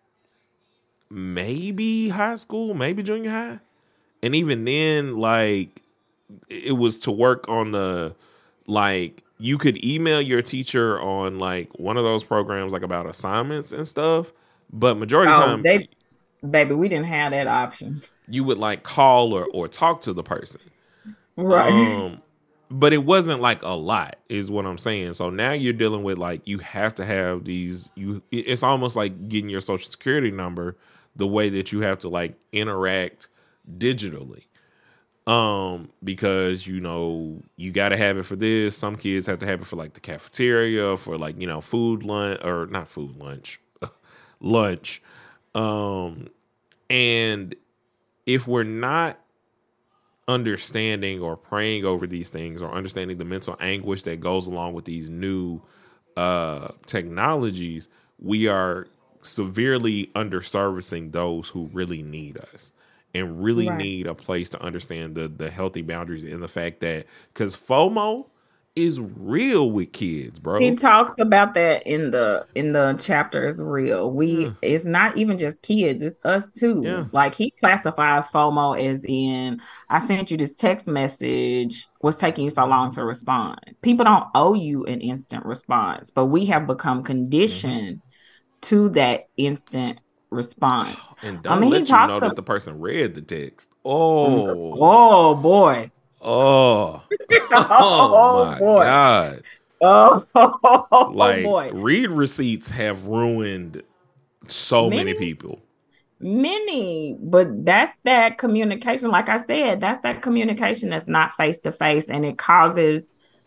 maybe high school, maybe junior high. And even then, like, it was to work on the, like, you could email your teacher on, like, one of those programs, like, about assignments and stuff. But majority of the oh, time, they, baby, we didn't have that option. You would, like, call or, or talk to the person. Right. Um, but it wasn't, like, a lot, is what I'm saying. So now you're dealing with, like, you have to have these, you. It's almost like getting your social security number the way that you have to, like, interact digitally, um because you know you got to have it for this. Some kids have to have it for like the cafeteria, for like, you know, food lunch, or not food lunch lunch um and if we're not understanding or praying over these things or understanding the mental anguish that goes along with these new uh technologies, we are severely underservicing those who really need us. and really Right. need a place to understand the the healthy boundaries and the fact that because FOMO is real with kids, bro. He talks about that in the in the chapter is real. We Yeah. it's not even just kids, it's us too. Yeah. Like he classifies FOMO as in I sent you this text message, what's taking you so long to respond? People don't owe you an instant response, but we have become conditioned mm-hmm. to that instant response. And don't I mean, let he you know to, that the person read the text. Oh. Oh boy. Oh. oh, oh my boy. God. Oh, oh like boy. read receipts have ruined so many, many people. Many, but that's that communication. Like I said, that's that communication that's not face to face, and it causes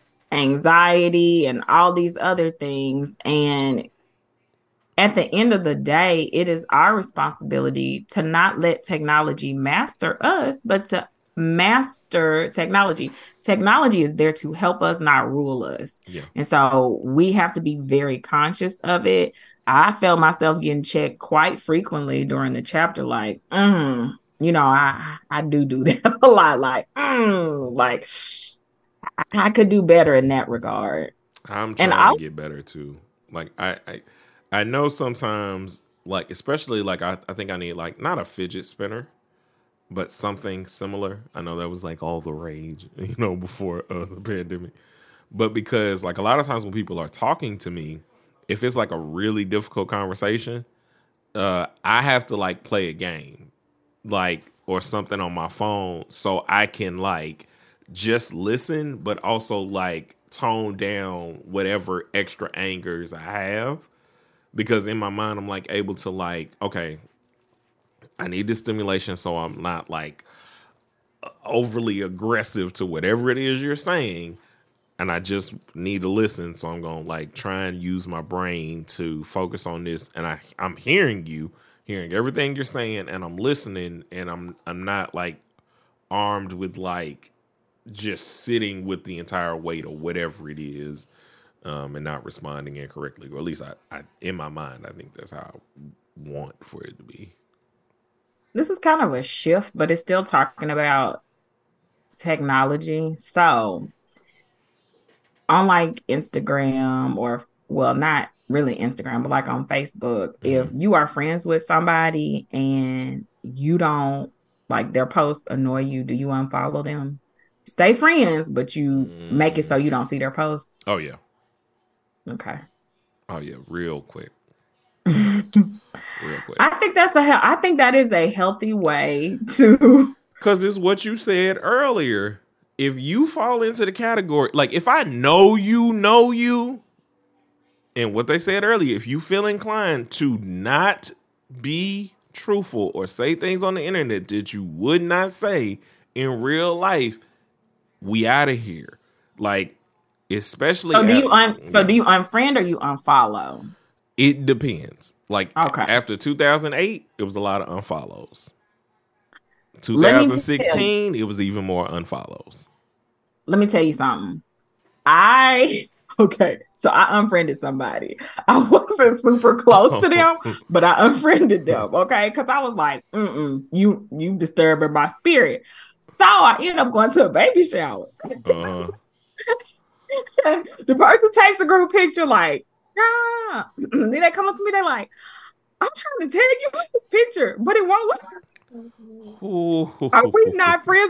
anxiety and all these other things. And at the end of the day, it is our responsibility to not let technology master us, but to master technology. Technology is there to help us, not rule us. Yeah. And so we have to be very conscious of it. I felt myself getting checked quite frequently during the chapter, like, mm, you know, I I do do that a lot, like, mm, like I, I could do better in that regard. I'm trying and to get better too. Like I, I, I know sometimes, like especially like I, I think I need like not a fidget spinner, but something similar. I know that was like all the rage, you know, before uh, the pandemic. But because like a lot of times when people are talking to me, if it's like a really difficult conversation, uh, I have to like play a game, like or something on my phone, so I can like just listen, but also like tone down whatever extra angers I have. Because in my mind, I'm like able to like, okay, I need this stimulation so I'm not like overly aggressive to whatever it is you're saying. And I just need to listen. So I'm going to like try and use my brain to focus on this. And I, I'm hearing you, hearing everything you're saying, and I'm listening, and I'm I'm not like armed with like just sitting with the entire weight of whatever it is. Um, and not responding incorrectly, or at least I, I, in my mind, I think that's how I want for it to be. This is kind of a shift, but it's still talking about technology. So, on like Instagram, or well, not really Instagram, but like on Facebook, mm-hmm. if you are friends with somebody and you don't like their posts annoy you, do you unfollow them? Stay friends, but you mm. make it so you don't see their posts. Oh yeah. Okay. Oh yeah, real quick. real quick. I think that's a. I think that is a healthy way to. Because it's what you said earlier. If you fall into the category, like if I know you, know you, and what they said earlier, if you feel inclined to not be truthful or say things on the internet that you would not say in real life, we out of here. Like. Especially, so do you un- so do you unfriend or you unfollow? It depends. Like okay. after two thousand eight, it was a lot of unfollows. twenty sixteen, it was even more unfollows. Let me tell you something. I okay, so I unfriended somebody. I wasn't super close to them, but I unfriended them. Okay, because I was like, mm you you disturbing my spirit. So I ended up going to a baby shower. Uh-huh. The person takes a group picture like, ah. Then they come up to me, they're like, I'm trying to tag you with this picture, but it won't look. Are we not friends?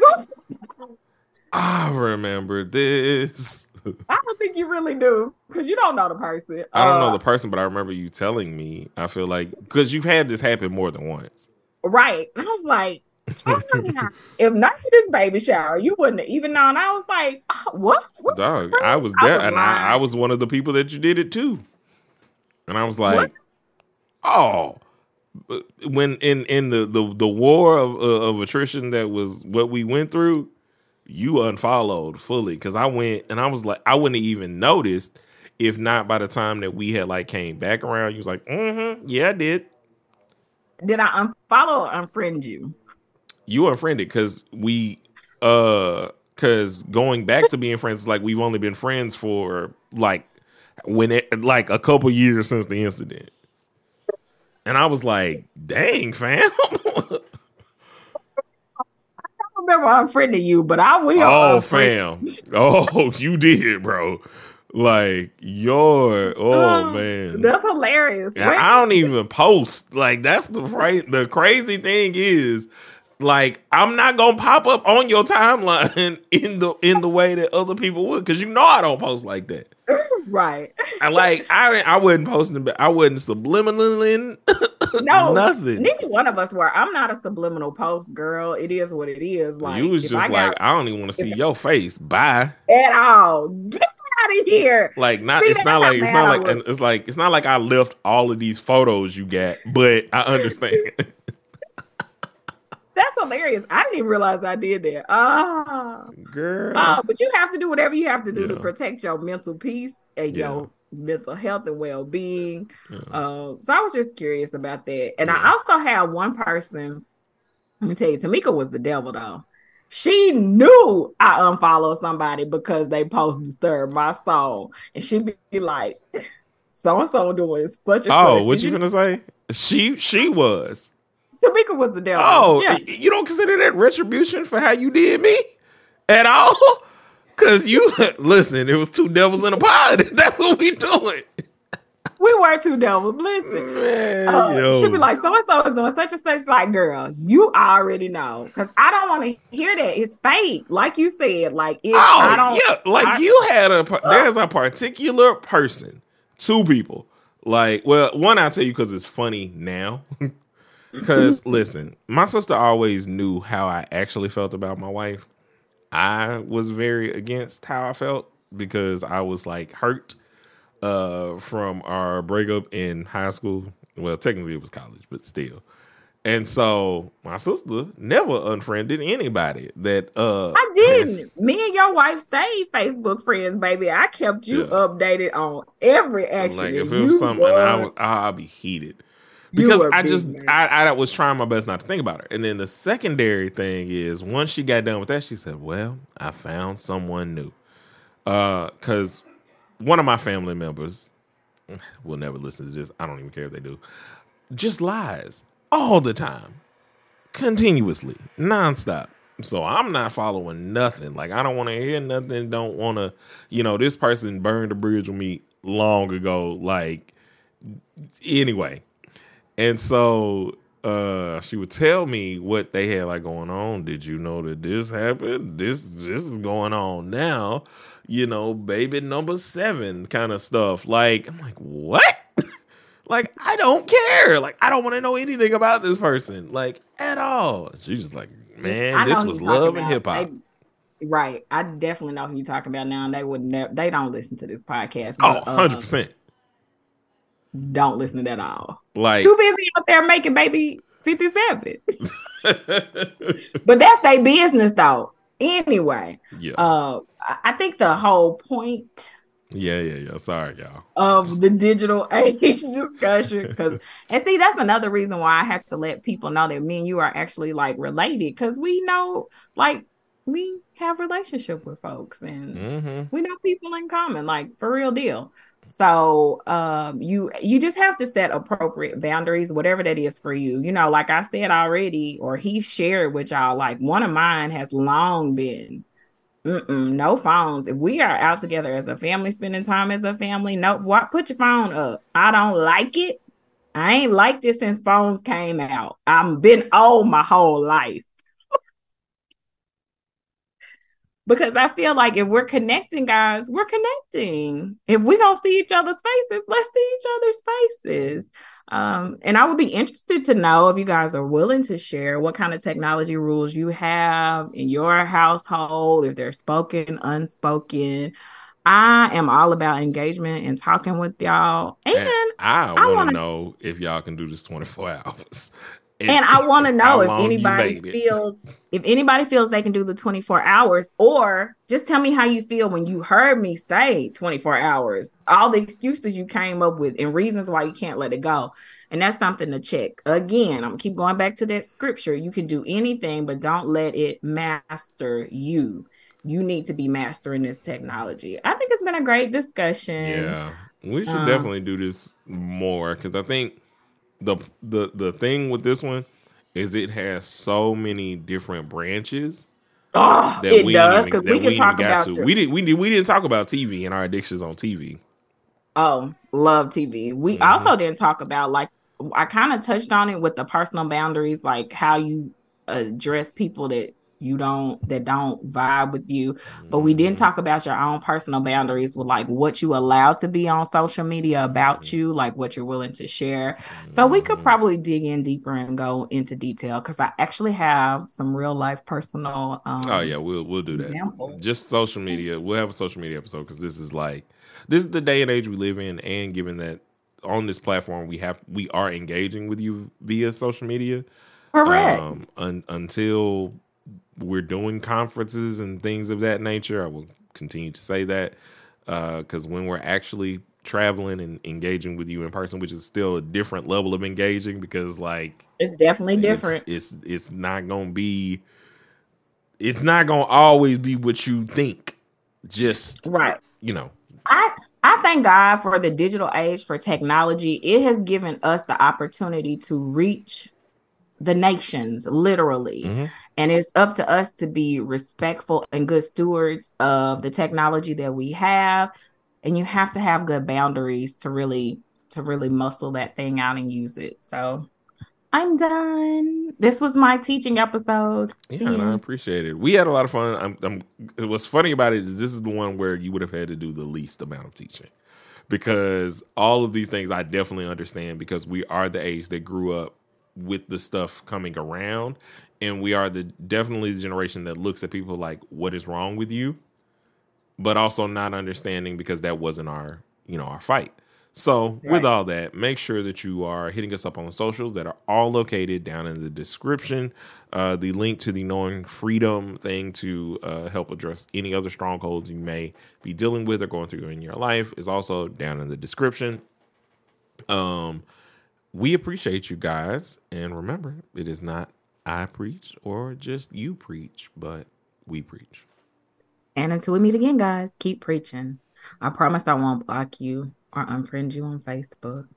I remember this. I don't think you really do, because you don't know the person. I don't uh, know the person, but I remember you telling me. I feel like, because you've had this happen more than once. Right. And I was like, oh, if not for this baby shower, you wouldn't have even known. I was like, oh, what? what Dog, I was there, I was and I, I was one of the people that you did it to. And I was like, what? Oh, when in, in the, the, the war of, uh, of attrition that was what we went through, you unfollowed fully. Because I went and I was like, I wouldn't have even noticed if not by the time that we had like came back around. You was like, mm-hmm, yeah, I did. Did I unfollow or unfriend you? You unfriended because we, uh, because going back to being friends is like we've only been friends for like when it like a couple years since the incident, and I was like, "Dang, fam." remember unfriending you, but I will. Oh, fam. Oh, you did, bro. Like, your, oh, man. That's hilarious. I don't even post. Like, that's the right. The crazy thing is, like, I'm not gonna pop up on your timeline in the in the way that other people would, because you know I don't post like that. Right. I like I I wasn't posting, but I wasn't subliminaling. No, nothing. Neither one of us were. I'm not a subliminal post girl. It is what it is. Like, you was just I like, got, I don't even want to see your face. Bye. At all. Get out of here. Like, not. See, it's not like it's not like it's like it's not like I left all of these photos you got, but I understand. That's hilarious. I didn't even realize I did that. Ah, girl. Oh, but you have to do whatever you have to do yeah. to protect your mental peace and yeah. your mental health and well-being. Yeah. Um, so I was just curious about that. And yeah. I also had one person, let me tell you, Tamika was the devil though. She knew I unfollowed somebody because they post disturb my soul. And she'd be like, so-and-so doing such a Oh, what you, you gonna say? She she was. Tamika was the devil. Oh, yeah. You don't consider that retribution for how you did me at all? Because you, listen, it was two devils in a pod. That's what we doing. We were two devils. Listen. Man, uh, she'd be like, so-and-so is doing such and such. Like, girl, you already know. Because I don't want to hear that. It's fake. Like you said. Like, if oh, I don't. Yeah, like I, you had a, there's a particular person, two people. Like, well, one I'll tell you because it's funny now. Because, listen, my sister always knew how I actually felt about my wife. I was very against how I felt because I was, like, hurt uh, from our breakup in high school. Well, technically it was college, but still. And so my sister never unfriended anybody that... Uh, I didn't. Has, Me and your wife stayed Facebook friends, baby. I kept you yeah. updated on every action. Like, if it was something, were... I would, I'll be heated. Because I just, I, I was trying my best not to think about her. And then the secondary thing is, once she got done with that, she said, well, I found someone new. Because uh, one of my family members, will never listen to this, I don't even care if they do, just lies all the time, continuously, nonstop. So I'm not following nothing. Like, I don't want to hear nothing, don't want to, you know, this person burned a bridge with me long ago. Like, anyway. And so uh, she would tell me what they had like going on. Did you know that this happened? This this is going on now. You know, baby number seven kind of stuff. Like, I'm like, what? Like, I don't care. Like, I don't want to know anything about this person, like, at all. She's just like, man, this was love and hip hop. Right. I definitely know who you're talking about now. And they would never, they don't listen to this podcast. But, oh, one hundred percent. Uh, don't listen to that at all. Like, too busy out there making baby fifty-seven. But that's their business though. Anyway. Yeah. Uh, I think the whole point. Yeah, yeah, yeah. Sorry, y'all. Of the digital age discussion. Because and see, that's another reason why I have to let people know that me and you are actually like related. Because we know, like, we have relationship with folks and mm-hmm. we know people in common, like for real deal. So um, you you just have to set appropriate boundaries, whatever that is for you. You know, like I said already, or he shared with y'all, like one of mine has long been, mm-mm, no phones. If we are out together as a family, spending time as a family, no, what, put your phone up. I don't like it. I ain't liked it since phones came out. I've been old my whole life. Because I feel like if we're connecting, guys, we're connecting. If we're going to see each other's faces, let's see each other's faces. Um, and I would be interested to know if you guys are willing to share what kind of technology rules you have in your household, if they're spoken, unspoken. I am all about engagement and talking with y'all. And, and I want to know if y'all can do this twenty-four hours. And, and I want to know if anybody feels if anybody feels they can do the twenty-four hours, or just tell me how you feel when you heard me say twenty-four hours, all the excuses you came up with and reasons why you can't let it go. And that's something to check. Again, I'm gonna keep going back to that scripture. You can do anything, but don't let it master you. You need to be mastering this technology. I think it's been a great discussion. Yeah, we should um, definitely do this more, because I think The the the thing with this one is it has so many different branches Oh, that it we ain't does even because that we we can ain't even talk got about to. your. We didn't we did we didn't talk about T V and our addictions on T V. Oh, love T V. We Mm-hmm. also didn't talk about like I kind of touched on it with the personal boundaries, like how you address people that you don't that don't vibe with you. But we didn't talk about your own personal boundaries with like what you allow to be on social media about Mm-hmm. you, like what you're willing to share. Mm-hmm. So we could probably dig in deeper and go into detail because I actually have some real life personal um Oh yeah, we'll we'll do that. examples. Just social media. We'll have a social media episode because this is like this is the day and age we live in, and given that on this platform we have we are engaging with you via social media. Correct. Um, un, until we're doing conferences and things of that nature, I will continue to say that because uh, when we're actually traveling and engaging with you in person, which is still a different level of engaging because like it's definitely different. It's it's, it's not gonna be. It's not gonna always be what you think. Just right. You know. I I thank God for the digital age, for technology. It has given us the opportunity to reach the nations, literally. Mm-hmm. And it's up to us to be respectful and good stewards of the technology that we have. And you have to have good boundaries to really to really muscle that thing out and use it. So I'm done. This was my teaching episode. Yeah, and I appreciate it. We had a lot of fun. I'm, I'm, what's funny about it is this is the one where you would have had to do the least amount of teaching because all of these things I definitely understand because we are the age that grew up with the stuff coming around, and we are the definitely the generation that looks at people like, "What is wrong with you?" But also not understanding because that wasn't our, you know, our fight. So right. With all that, make sure that you are hitting us up on the socials that are all located down in the description. Uh, the link to the Knowing Freedom thing to uh, help address any other strongholds you may be dealing with or going through in your life is also down in the description. Um, we appreciate you guys. And remember, it is not I preach or just you preach, but we preach. And until we meet again, guys, keep preaching. I promise I won't block you or unfriend you on Facebook.